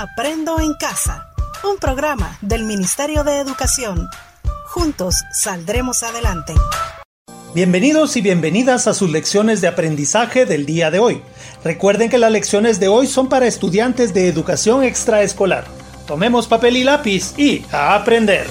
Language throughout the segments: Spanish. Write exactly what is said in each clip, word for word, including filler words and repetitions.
Aprendo en Casa, un programa del Ministerio de Educación. Juntos saldremos adelante. Bienvenidos y bienvenidas a sus lecciones de aprendizaje del día de hoy. Recuerden que las lecciones de hoy son para estudiantes de educación extraescolar. Tomemos papel y lápiz y a aprender.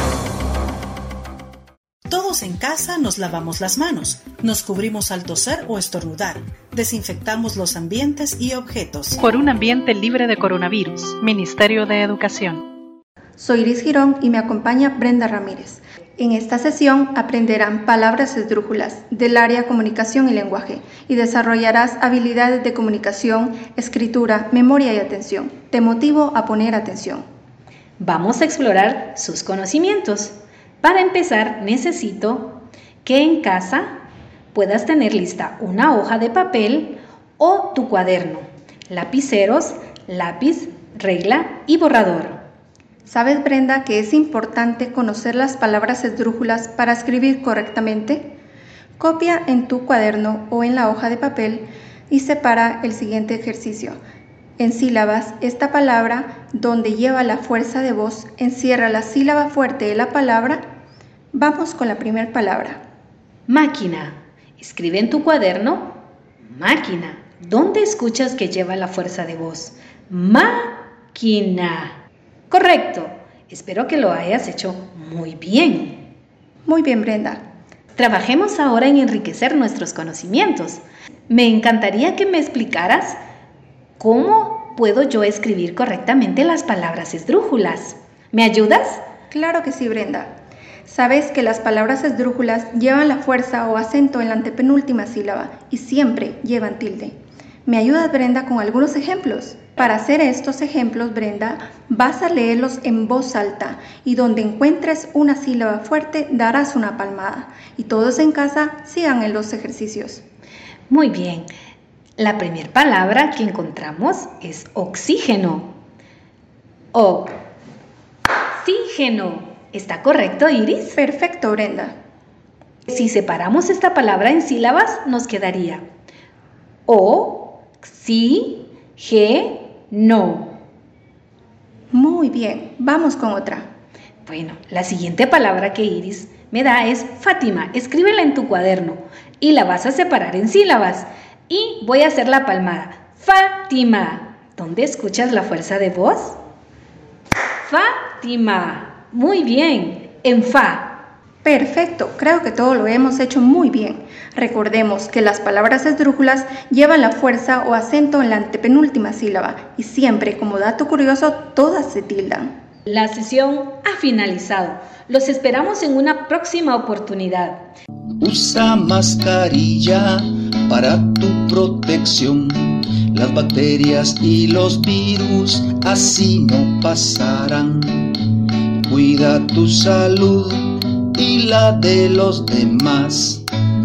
Todos en casa nos lavamos las manos, nos cubrimos al toser o estornudar, desinfectamos los ambientes y objetos. Por un ambiente libre de coronavirus, Ministerio de Educación. Soy Iris Girón y me acompaña Brenda Ramírez. En esta sesión aprenderán palabras esdrújulas del área comunicación y lenguaje y desarrollarás habilidades de comunicación, escritura, memoria y atención. Te motivo a poner atención. Vamos a explorar sus conocimientos. Para empezar, necesito que en casa puedas tener lista una hoja de papel o tu cuaderno, lapiceros, lápiz, regla y borrador. ¿Sabes, Brenda, que es importante conocer las palabras esdrújulas para escribir correctamente? Copia en tu cuaderno o en la hoja de papel y separa el siguiente ejercicio. En sílabas, esta palabra, donde lleva la fuerza de voz, encierra la sílaba fuerte de la palabra. Vamos con la primera palabra. Máquina. Escribe en tu cuaderno, máquina. ¿Dónde escuchas que lleva la fuerza de voz? Máquina. Correcto. Espero que lo hayas hecho muy bien. Muy bien, Brenda. Trabajemos ahora en enriquecer nuestros conocimientos. Me encantaría que me explicaras cómo puedo yo escribir correctamente las palabras esdrújulas. ¿Me ayudas? Claro que sí, Brenda. Sabes que las palabras esdrújulas llevan la fuerza o acento en la antepenúltima sílaba y siempre llevan tilde. ¿Me ayudas, Brenda, con algunos ejemplos? Para hacer estos ejemplos, Brenda, vas a leerlos en voz alta y donde encuentres una sílaba fuerte darás una palmada. Y todos en casa sigan en los ejercicios. Muy bien. La primera palabra que encontramos es oxígeno. Oxígeno. ¿Está correcto, Iris? Perfecto, Brenda. Si separamos esta palabra en sílabas, nos quedaría o, si, ge, no. Muy bien, vamos con otra. Bueno, la siguiente palabra que Iris me da es Fátima. Escríbela en tu cuaderno y la vas a separar en sílabas. Y voy a hacer la palmada. Fátima. ¿Dónde escuchas la fuerza de voz? Fátima. Muy bien. En fa. Perfecto. Creo que todo lo hemos hecho muy bien. Recordemos que las palabras esdrújulas llevan la fuerza o acento en la antepenúltima sílaba y siempre, como dato curioso, todas se tildan. La sesión ha finalizado. Los esperamos en una próxima oportunidad. Usa mascarilla para tu protección. Las bacterias y los virus así no pasarán. Cuida tu salud y la de los demás.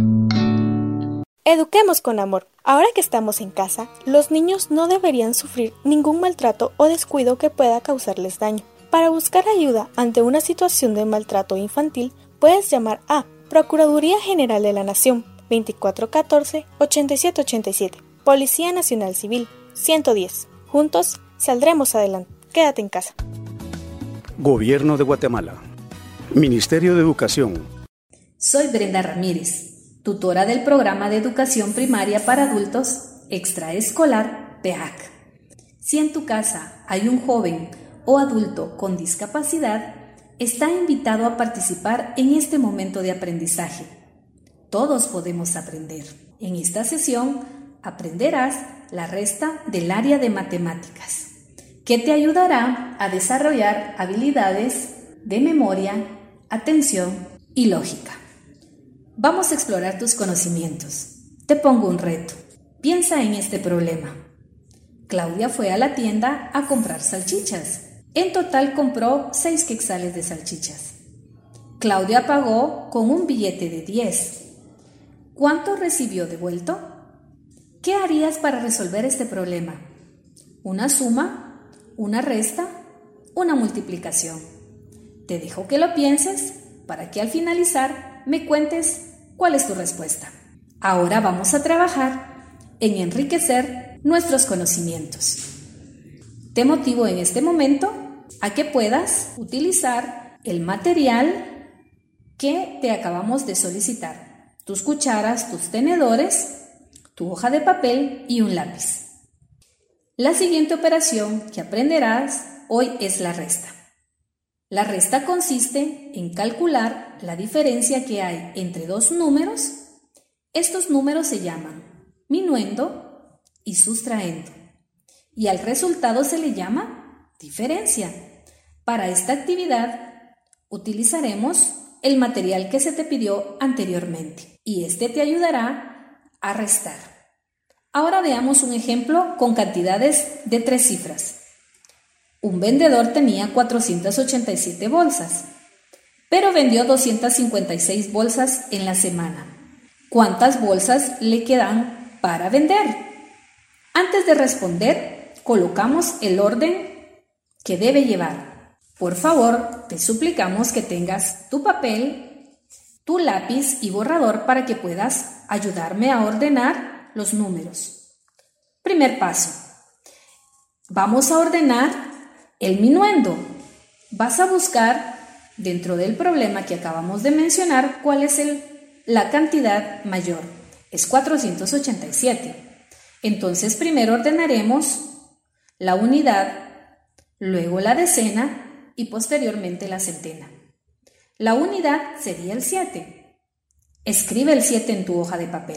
Eduquemos con amor. Ahora que estamos en casa, los niños no deberían sufrir ningún maltrato o descuido que pueda causarles daño. Para buscar ayuda ante una situación de maltrato infantil, puedes llamar a Procuraduría General de la Nación veinticuatro catorce ochenta y siete ochenta y siete, Policía Nacional Civil ciento diez. Juntos saldremos adelante. Quédate en casa. Gobierno de Guatemala. Ministerio de Educación. Soy Brenda Ramírez, tutora del Programa de Educación Primaria para Adultos Extraescolar P A C. Si en tu casa hay un joven o adulto con discapacidad, está invitado a participar en este momento de aprendizaje. Todos podemos aprender. En esta sesión aprenderás la resta del área de matemáticas, que te ayudará a desarrollar habilidades de memoria, atención y lógica. Vamos a explorar tus conocimientos. Te pongo un reto. Piensa en este problema. Claudia fue a la tienda a comprar salchichas. En total compró seis quetzales de salchichas. Claudia pagó con un billete de diez. ¿Cuánto recibió devuelto? ¿Qué harías para resolver este problema? ¿Una suma? ¿Una resta? ¿Una multiplicación? Te dejo que lo pienses para que al finalizar me cuentes cuál es tu respuesta. Ahora vamos a trabajar en enriquecer nuestros conocimientos. Te motivo en este momento a que puedas utilizar el material que te acabamos de solicitar. Tus cucharas, tus tenedores, tu hoja de papel y un lápiz. La siguiente operación que aprenderás hoy es la resta. La resta consiste en calcular la diferencia que hay entre dos números. Estos números se llaman minuendo y sustraendo, y al resultado se le llama diferencia. Para esta actividad utilizaremos el material que se te pidió anteriormente y este te ayudará a restar. Ahora veamos un ejemplo con cantidades de tres cifras. Un vendedor tenía cuatrocientas ochenta y siete bolsas, pero vendió doscientas cincuenta y seis bolsas en la semana. ¿Cuántas bolsas le quedan para vender? Antes de responder, colocamos el orden que debe llevar. Por favor, te suplicamos que tengas tu papel, tu lápiz y borrador para que puedas ayudarme a ordenar los números. Primer paso. Vamos a ordenar el minuendo. Vas a buscar dentro del problema que acabamos de mencionar cuál es el, la cantidad mayor. Es cuatrocientos ochenta y siete. Entonces primero ordenaremos la unidad, luego la decena y posteriormente la centena. La unidad sería el siete. Escribe el siete en tu hoja de papel.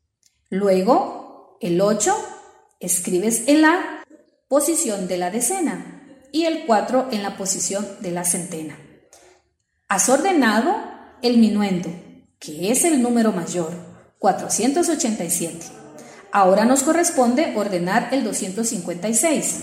Luego el ocho escribes en la posición de la decena y el cuatro en la posición de la centena. Has ordenado el minuendo, que es el número mayor, cuatrocientos ochenta y siete. Ahora nos corresponde ordenar el doscientos cincuenta y seis.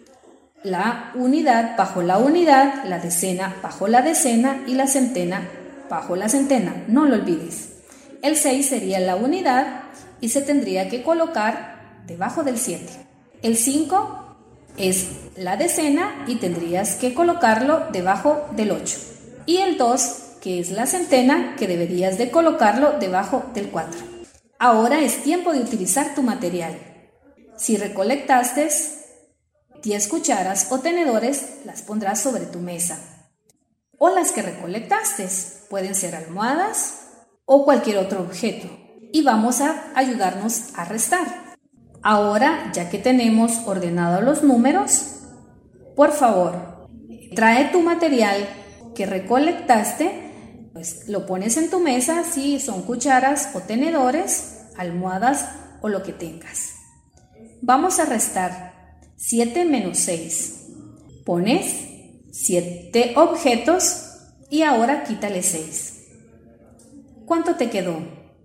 La unidad bajo la unidad, la decena bajo la decena y la centena bajo la centena. No lo olvides. El seis sería la unidad y se tendría que colocar debajo del siete. El cinco es la decena y tendrías que colocarlo debajo del ocho. Y el dos, que es la centena, que deberías de colocarlo debajo del cuatro. Ahora es tiempo de utilizar tu material. Si recolectaste diez cucharas o tenedores, las pondrás sobre tu mesa. O las que recolectaste, pueden ser almohadas o cualquier otro objeto. Y vamos a ayudarnos a restar. Ahora, ya que tenemos ordenados los números, por favor, trae tu material que recolectaste, pues lo pones en tu mesa, si son cucharas o tenedores, almohadas o lo que tengas. Vamos a restar siete menos seis. Pones siete objetos y ahora quítale seis. ¿Cuánto te quedó?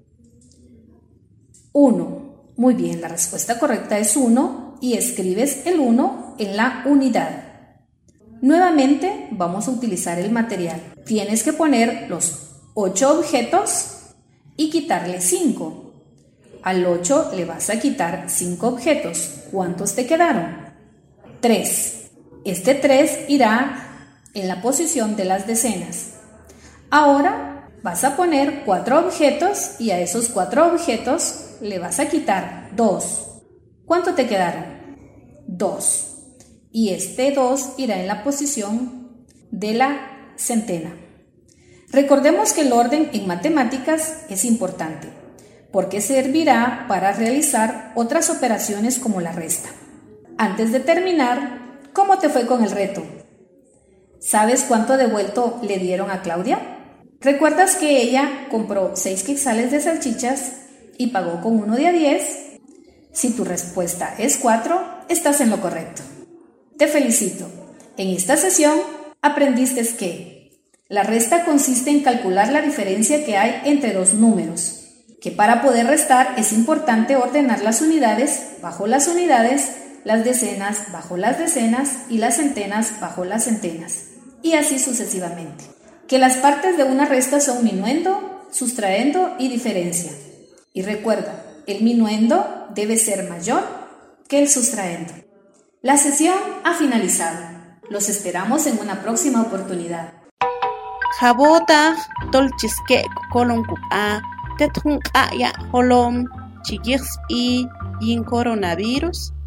uno. Muy bien, la respuesta correcta es uno y escribes el uno en la unidad. Nuevamente vamos a utilizar el material. Tienes que poner los ocho objetos y quitarle cinco. Al ocho le vas a quitar cinco objetos. ¿Cuántos te quedaron? tres. Este tres irá en la posición de las decenas. Ahora vas a poner cuatro objetos y a esos cuatro objetos le vas a quitar dos. ¿Cuánto te quedaron? dos. Y este dos irá en la posición de la centena. Recordemos que el orden en matemáticas es importante, porque servirá para realizar otras operaciones como la resta. Antes de terminar, ¿cómo te fue con el reto? ¿Sabes cuánto devuelto le dieron a Claudia? ¿Recuerdas que ella compró seis quetzales de salchichas y pagó con uno de a diez? Si tu respuesta es cuatro, estás en lo correcto. Te felicito. En esta sesión aprendiste que la resta consiste en calcular la diferencia que hay entre dos números, que para poder restar es importante ordenar las unidades bajo las unidades, las decenas bajo las decenas y las centenas bajo las centenas, y así sucesivamente. Que las partes de una resta son minuendo, sustraendo y diferencia. Y recuerda, el minuendo debe ser mayor que el sustraendo. La sesión ha finalizado. Los esperamos en una próxima oportunidad. Jabota tolchiske kolonkupa tetun aya holom chigirs y yin coronavirus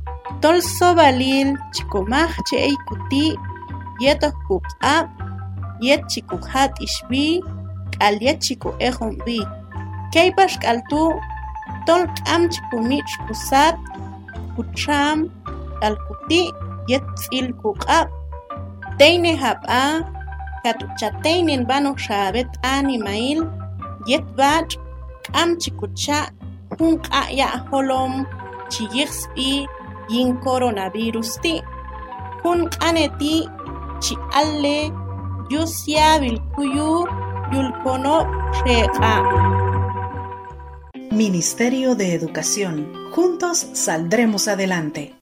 Tol sobalil chikomaj che kuti yeto kup'a yet chikuhat ishbi al yet chiku ejombi. Keipash kaltu tol kam chikumich kusat kucham al kuti yet il kuqa. Teine hab'a katuchateinen bano shabet animail yet bach kam chikucha hun ya holom chiyixbi yin coronavirus ti kun aneti chi alle yusya bilkuyu yulkono reqa. Ministerio de Educación. Juntos saldremos adelante.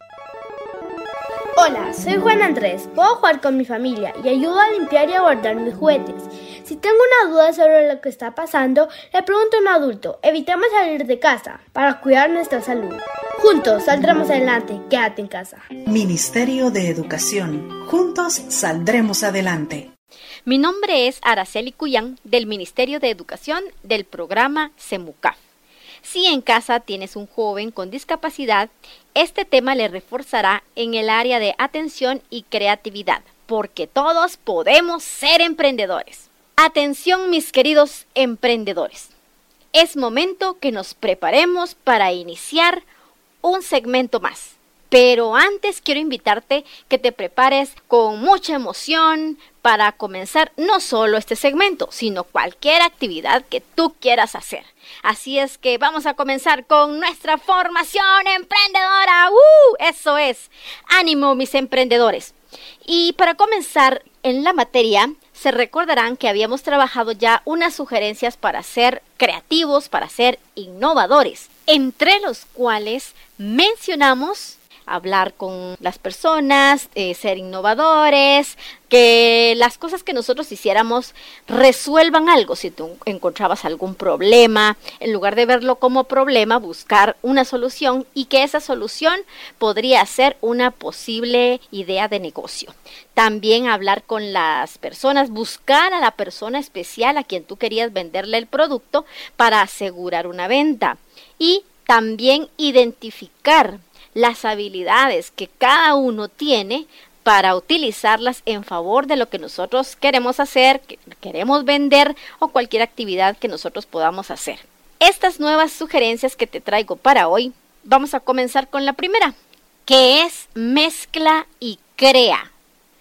Hola, soy Juan Andrés. Puedo jugar con mi familia y ayudo a limpiar y a guardar mis juguetes. Si tengo una duda sobre lo que está pasando, le pregunto a un adulto. Evitemos salir de casa para cuidar nuestra salud. Juntos saldremos adelante. Quédate en casa. Ministerio de Educación. Juntos saldremos adelante. Mi nombre es Araceli Cuyán, del Ministerio de Educación del programa SEMUCAF. Si en casa tienes un joven con discapacidad, este tema le reforzará en el área de atención y creatividad, porque todos podemos ser emprendedores. Atención, mis queridos emprendedores. Es momento que nos preparemos para iniciar un segmento más. Pero antes quiero invitarte que te prepares con mucha emoción para comenzar no solo este segmento, sino cualquier actividad que tú quieras hacer. Así es que vamos a comenzar con nuestra formación emprendedora. ¡Uh! Eso es. ¡Ánimo, mis emprendedores! Y para comenzar en la materia, se recordarán que habíamos trabajado ya unas sugerencias para ser creativos, para ser innovadores, entre los cuales mencionamos hablar con las personas, eh, ser innovadores, que las cosas que nosotros hiciéramos resuelvan algo. Si tú encontrabas algún problema, en lugar de verlo como problema, buscar una solución y que esa solución podría ser una posible idea de negocio. También hablar con las personas, buscar a la persona especial a quien tú querías venderle el producto para asegurar una venta. Y también identificar las habilidades que cada uno tiene para utilizarlas en favor de lo que nosotros queremos hacer, que queremos vender o cualquier actividad que nosotros podamos hacer. Estas nuevas sugerencias que te traigo para hoy, vamos a comenzar con la primera, que es mezcla y crea.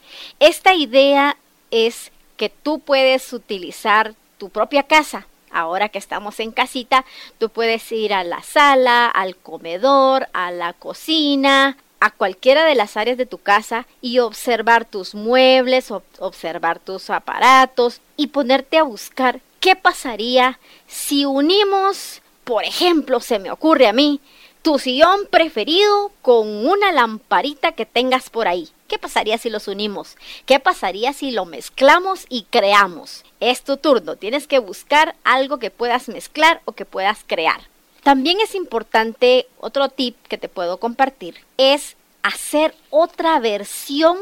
Esta idea es que tú puedes utilizar tu propia casa. Ahora que estamos en casita, tú puedes ir a la sala, al comedor, a la cocina, a cualquiera de las áreas de tu casa y observar tus muebles, ob- observar tus aparatos y ponerte a buscar qué pasaría si unimos, por ejemplo, se me ocurre a mí, tu sillón preferido con una lamparita que tengas por ahí. ¿Qué pasaría si los unimos? ¿Qué pasaría si lo mezclamos y creamos? Es tu turno, tienes que buscar algo que puedas mezclar o que puedas crear. También es importante, otro tip que te puedo compartir, es hacer otra versión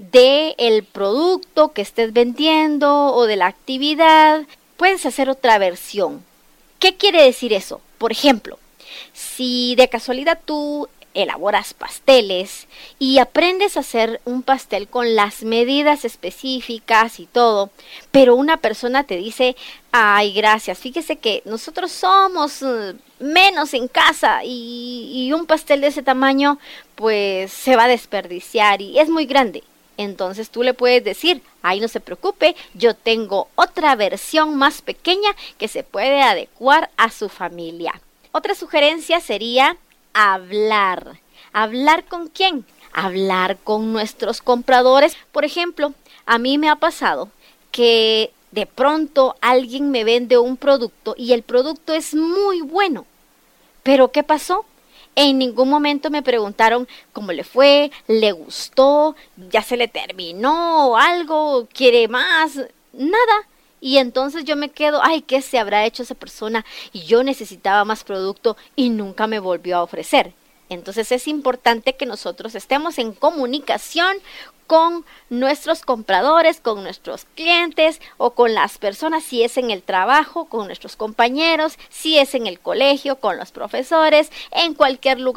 del producto que estés vendiendo o de la actividad. Puedes hacer otra versión. ¿Qué quiere decir eso? Por ejemplo, si de casualidad tú elaboras pasteles y aprendes a hacer un pastel con las medidas específicas y todo, pero una persona te dice, ay, gracias, fíjese que nosotros somos uh, menos en casa y, y un pastel de ese tamaño pues se va a desperdiciar y es muy grande. Entonces tú le puedes decir, ay, no se preocupe, yo tengo otra versión más pequeña que se puede adecuar a su familia. Otra sugerencia sería hablar. ¿Hablar con quién? Hablar con nuestros compradores. Por ejemplo, a mí me ha pasado que de pronto alguien me vende un producto y el producto es muy bueno. ¿Pero qué pasó? En ningún momento me preguntaron cómo le fue, le gustó, ya se le terminó algo, quiere más, nada. Y entonces yo me quedo, ay, ¿qué se habrá hecho esa persona? Y yo necesitaba más producto y nunca me volvió a ofrecer. Entonces es importante que nosotros estemos en comunicación con nuestros compradores, con nuestros clientes o con las personas, si es en el trabajo, con nuestros compañeros, si es en el colegio, con los profesores, en cualquier lugar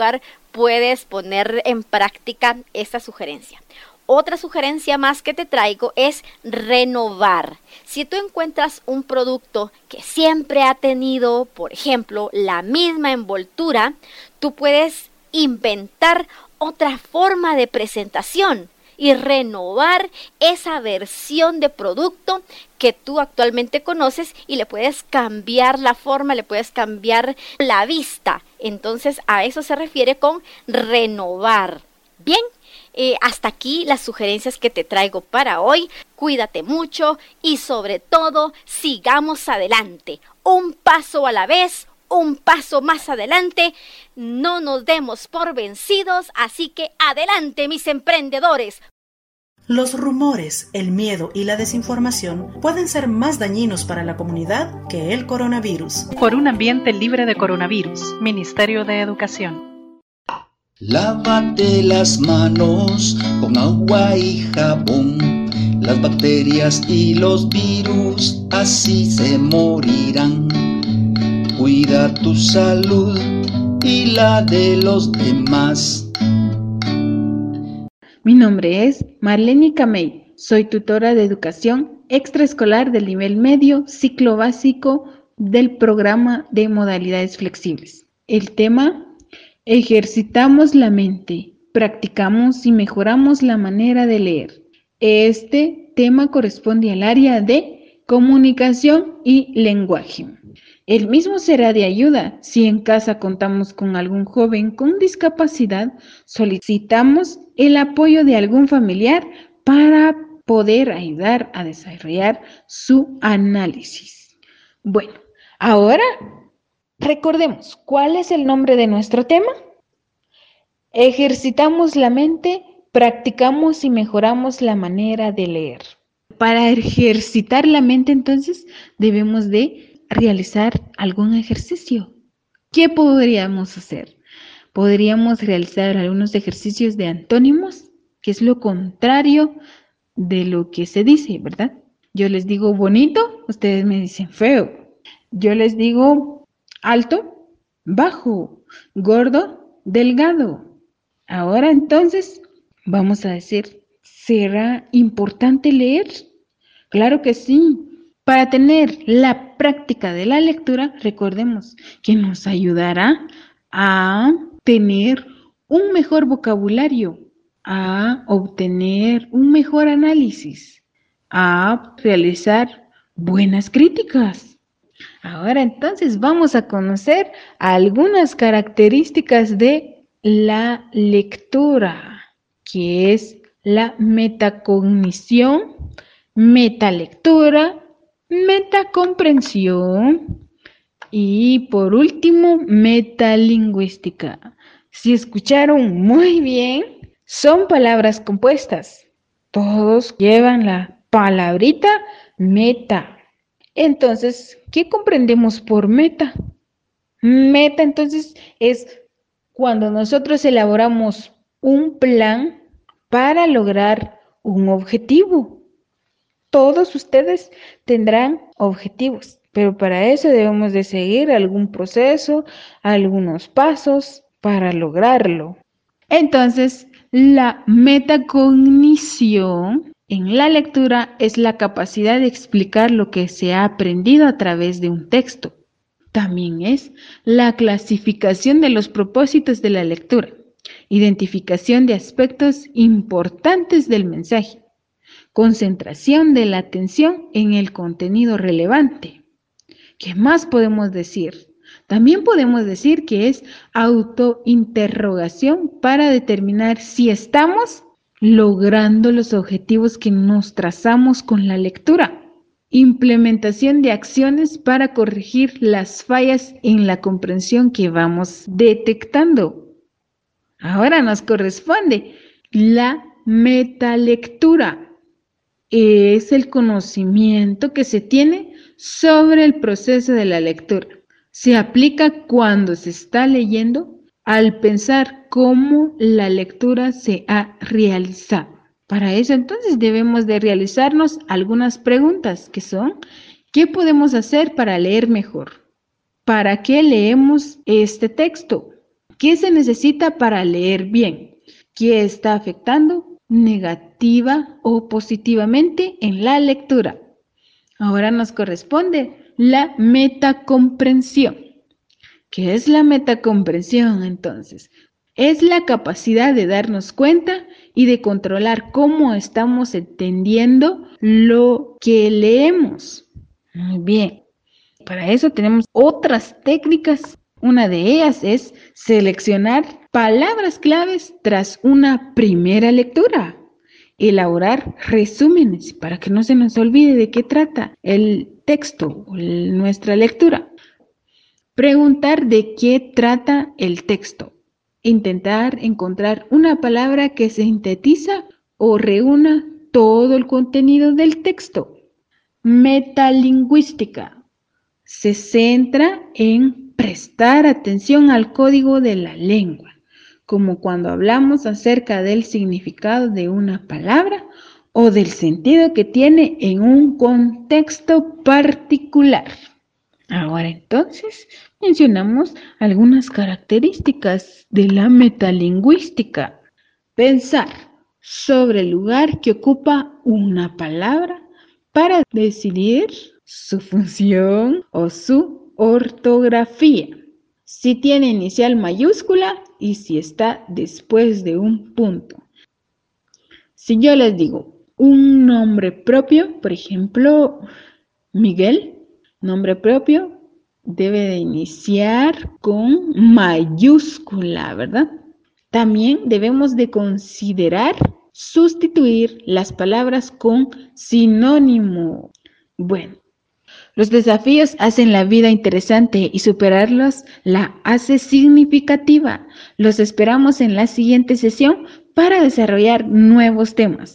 puedes poner en práctica esta sugerencia. Otra sugerencia más que te traigo es renovar. Si tú encuentras un producto que siempre ha tenido, por ejemplo, la misma envoltura, tú puedes inventar otra forma de presentación y renovar esa versión de producto que tú actualmente conoces y le puedes cambiar la forma, le puedes cambiar la vista. Entonces a eso se refiere con renovar. Bien, eh, hasta aquí las sugerencias que te traigo para hoy. Cuídate mucho y sobre todo sigamos adelante, un paso a la vez. Un paso más adelante, no nos demos por vencidos, así que adelante mis emprendedores. Los rumores, el miedo y la desinformación pueden ser más dañinos para la comunidad que el coronavirus. Por un ambiente libre de coronavirus, Ministerio de Educación. Lávate las manos con agua y jabón. Las bacterias y los virus así se morirán. Cuida tu salud y la de los demás. Mi nombre es Marlene Camey. Soy tutora de educación extraescolar del nivel medio, ciclo básico del programa de modalidades flexibles. El tema: ejercitamos la mente, practicamos y mejoramos la manera de leer. Este tema corresponde al área de comunicación y lenguaje. El mismo será de ayuda si en casa contamos con algún joven con discapacidad, solicitamos el apoyo de algún familiar para poder ayudar a desarrollar su análisis. Bueno, ahora recordemos, ¿cuál es el nombre de nuestro tema? Ejercitamos la mente, practicamos y mejoramos la manera de leer. Para ejercitar la mente, entonces, debemos de realizar algún ejercicio. ¿Qué podríamos hacer? Podríamos realizar algunos ejercicios de antónimos, que es lo contrario de lo que se dice, ¿verdad? Yo les digo bonito, ustedes me dicen feo. Yo les digo alto, bajo, gordo, delgado. Ahora entonces vamos a decir, ¿será importante leer? Claro que sí. Para tener la práctica de la lectura, recordemos que nos ayudará a tener un mejor vocabulario, a obtener un mejor análisis, a realizar buenas críticas. Ahora entonces vamos a conocer algunas características de la lectura, que es la metacognición, metalectura, metacomprensión y por último metalingüística. Si escucharon muy bien, son palabras compuestas. Todos llevan la palabrita meta. Entonces, ¿qué comprendemos por meta? Meta entonces es cuando nosotros elaboramos un plan para lograr un objetivo. Todos ustedes tendrán objetivos, pero para eso debemos de seguir algún proceso, algunos pasos para lograrlo. Entonces, la metacognición en la lectura es la capacidad de explicar lo que se ha aprendido a través de un texto. También es la clasificación de los propósitos de la lectura, identificación de aspectos importantes del mensaje, concentración de la atención en el contenido relevante. ¿Qué más podemos decir? También podemos decir que es autointerrogación para determinar si estamos logrando los objetivos que nos trazamos con la lectura. Implementación de acciones para corregir las fallas en la comprensión que vamos detectando. Ahora nos corresponde la metalectura. Es el conocimiento que se tiene sobre el proceso de la lectura. Se aplica cuando se está leyendo al pensar cómo la lectura se ha realizado. Para eso entonces debemos de realizarnos algunas preguntas que son: ¿qué podemos hacer para leer mejor? ¿Para qué leemos este texto? ¿Qué se necesita para leer bien? ¿Qué está afectando negativa o positivamente en la lectura? Ahora nos corresponde la metacomprensión. ¿Qué es la metacomprensión entonces? Es la capacidad de darnos cuenta y de controlar cómo estamos entendiendo lo que leemos. Muy bien. Para eso tenemos otras técnicas. Una de ellas es seleccionar palabras claves tras una primera lectura. Elaborar resúmenes para que no se nos olvide de qué trata el texto o nuestra lectura. Preguntar de qué trata el texto. Intentar encontrar una palabra que sintetiza o reúna todo el contenido del texto. Metalingüística. Se centra en prestar atención al código de la lengua, como cuando hablamos acerca del significado de una palabra o del sentido que tiene en un contexto particular. Ahora entonces mencionamos algunas características de la metalingüística. Pensar sobre el lugar que ocupa una palabra para decidir su función o su ortografía. Si tiene inicial mayúscula y si está después de un punto. Si yo les digo un nombre propio, por ejemplo, Miguel, nombre propio debe de iniciar con mayúscula, ¿verdad? También debemos de considerar sustituir las palabras con sinónimo. Bueno, los desafíos hacen la vida interesante y superarlos la hace significativa. Los esperamos en la siguiente sesión para desarrollar nuevos temas.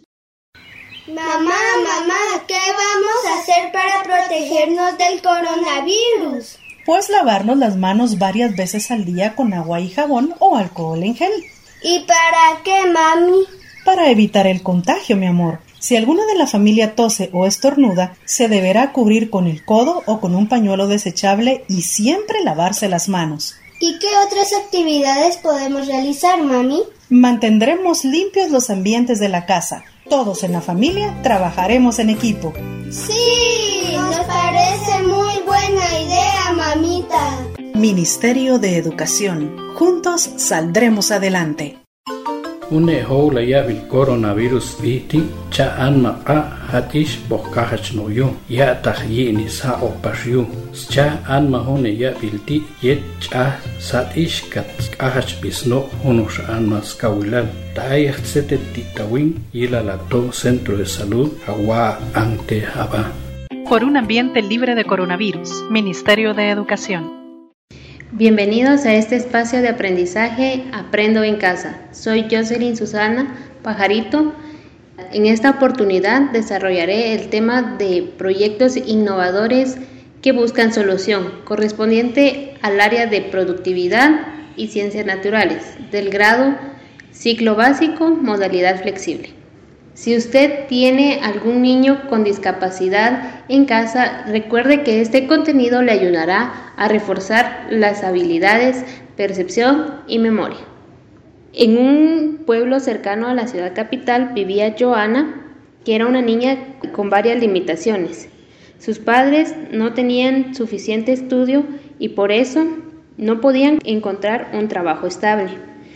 Mamá, mamá, ¿qué vamos a hacer para protegernos del coronavirus? Pues lavarnos las manos varias veces al día con agua y jabón o alcohol en gel. ¿Y para qué, mami? Para evitar el contagio, mi amor. Si alguno de la familia tose o estornuda, se deberá cubrir con el codo o con un pañuelo desechable y siempre lavarse las manos. ¿Y qué otras actividades podemos realizar, mami? Mantendremos limpios los ambientes de la casa. Todos en la familia trabajaremos en equipo. ¡Sí! Nos parece muy buena idea, mamita. Ministerio de Educación. Juntos saldremos adelante. Une hola ya bil coronavirus viti cha anma a hatish bokahach no yo ya tahyi ni sa opashu cha anma hone ya bilti yet cha satish kat ahach bisno honosh anma skawilal tai xete titawin yila la to centro de salud agua ante haba. Por un ambiente libre de coronavirus, Ministerio de Educación. Bienvenidos a este espacio de aprendizaje Aprendo en Casa. Soy Jocelyn Susana Pajarito. En esta oportunidad desarrollaré el tema de proyectos innovadores que buscan solución, correspondiente al área de productividad y ciencias naturales, del grado ciclo básico, modalidad flexible. Si usted tiene algún niño con discapacidad en casa, recuerde que este contenido le ayudará a reforzar las habilidades, percepción y memoria. En un pueblo cercano a la ciudad capital vivía Joana, que era una niña con varias limitaciones. Sus padres no tenían suficiente estudio y por eso no podían encontrar un trabajo estable.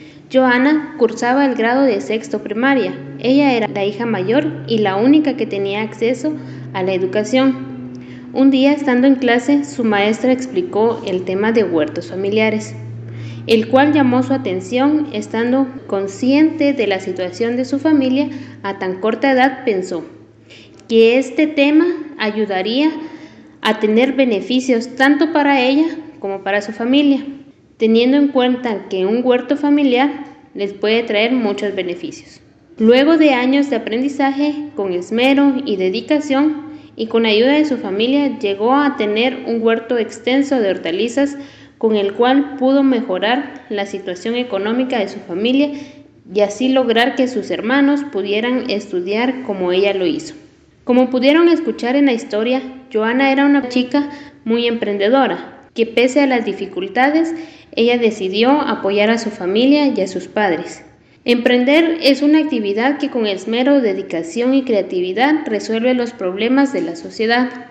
Joana cursaba el grado de sexto primaria. Ella era la hija mayor y la única que tenía acceso a la educación. Un día, estando en clase, su maestra explicó el tema de huertos familiares, el cual llamó su atención. Estando consciente de la situación de su familia, a tan corta edad pensó que este tema ayudaría a tener beneficios tanto para ella como para su familia, teniendo en cuenta que un huerto familiar les puede traer muchos beneficios. Luego de años de aprendizaje, con esmero y dedicación, y con ayuda de su familia, llegó a tener un huerto extenso de hortalizas con el cual pudo mejorar la situación económica de su familia y así lograr que sus hermanos pudieran estudiar como ella lo hizo. Como pudieron escuchar en la historia, Joana era una chica muy emprendedora, que pese a las dificultades, ella decidió apoyar a su familia y a sus padres. Emprender es una actividad que con esmero, dedicación y creatividad resuelve los problemas de la sociedad.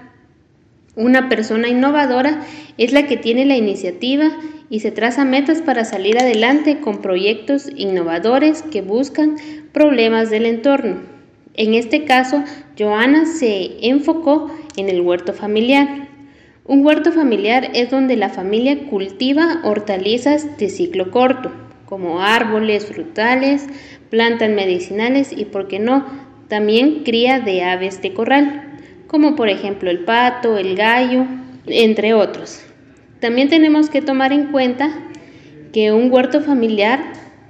Una persona innovadora es la que tiene la iniciativa y se traza metas para salir adelante con proyectos innovadores que buscan problemas del entorno. En este caso, Joana se enfocó en el huerto familiar. Un huerto familiar es donde la familia cultiva hortalizas de ciclo corto, como árboles, frutales, plantas medicinales y, por qué no, también cría de aves de corral, como por ejemplo el pato, el gallo, entre otros. También tenemos que tomar en cuenta que un huerto familiar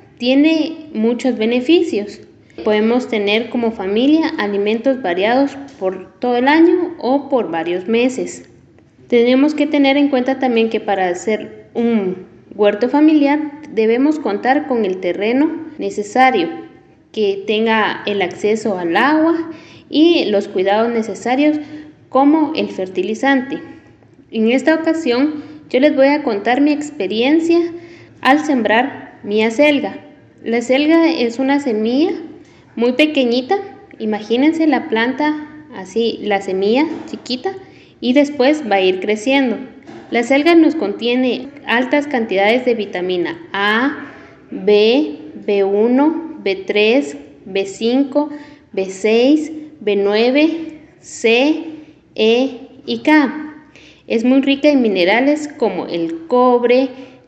tiene muchos beneficios. Podemos tener como familia alimentos variados por todo el año o por varios meses. Tenemos que tener en cuenta también que para hacer un huerto familiar debemos contar con el terreno necesario, que tenga el acceso al agua y los cuidados necesarios como el fertilizante. En esta ocasión yo les voy a contar mi experiencia al sembrar mi acelga. La acelga es una semilla muy pequeñita, imagínense la planta así, la semilla chiquita, y después va a ir creciendo. La acelga nos contiene altas cantidades de vitamina A, B, B uno, B tres, B cinco, B seis, B nueve, C, E y K. Es muy rica en minerales como el cobre,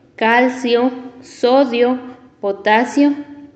calcio, sodio, potasio,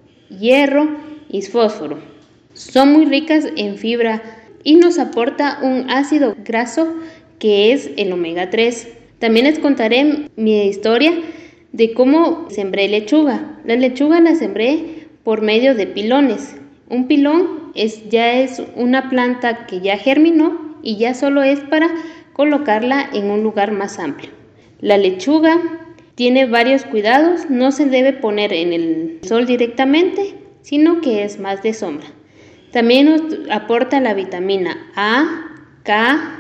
hierro y fósforo. Son muy ricas en fibra y nos aporta un ácido graso que es el omega tres. También les contaré mi historia de cómo sembré lechuga. La lechuga la sembré por medio de pilones. Un pilón es, ya es una planta que ya germinó y ya solo es para colocarla en un lugar más amplio. La lechuga tiene varios cuidados, no se debe poner en el sol directamente, sino que es más de sombra. También nos aporta la vitamina A, K,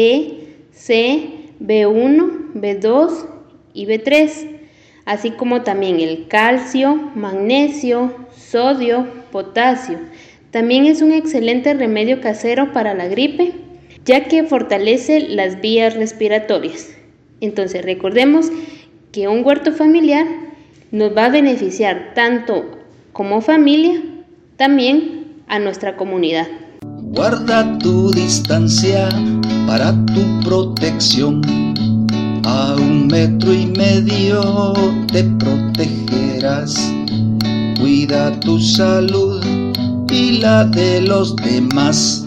E, C, B uno, B dos y B tres, así como también el calcio, magnesio, sodio, potasio. También es un excelente remedio casero para la gripe, ya que fortalece las vías respiratorias. Entonces recordemos que un huerto familiar nos va a beneficiar tanto como familia, también a nuestra comunidad. Guarda tu distancia para tu protección. A un metro y medio te protegerás. Cuida tu salud y la de los demás.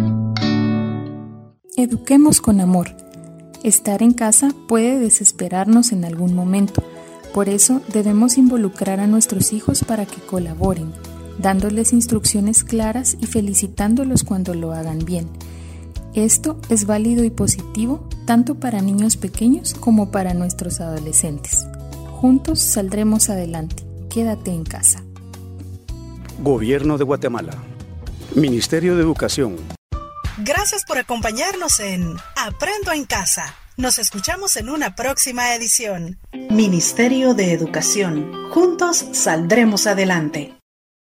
Eduquemos con amor. Estar en casa puede desesperarnos en algún momento. Por eso debemos involucrar a nuestros hijos para que colaboren, dándoles instrucciones claras y felicitándolos cuando lo hagan bien. Esto es válido y positivo tanto para niños pequeños como para nuestros adolescentes. Juntos saldremos adelante. Quédate en casa. Gobierno de Guatemala. Ministerio de Educación. Gracias por acompañarnos en Aprendo en Casa. Nos escuchamos en una próxima edición. Ministerio de Educación. Juntos saldremos adelante.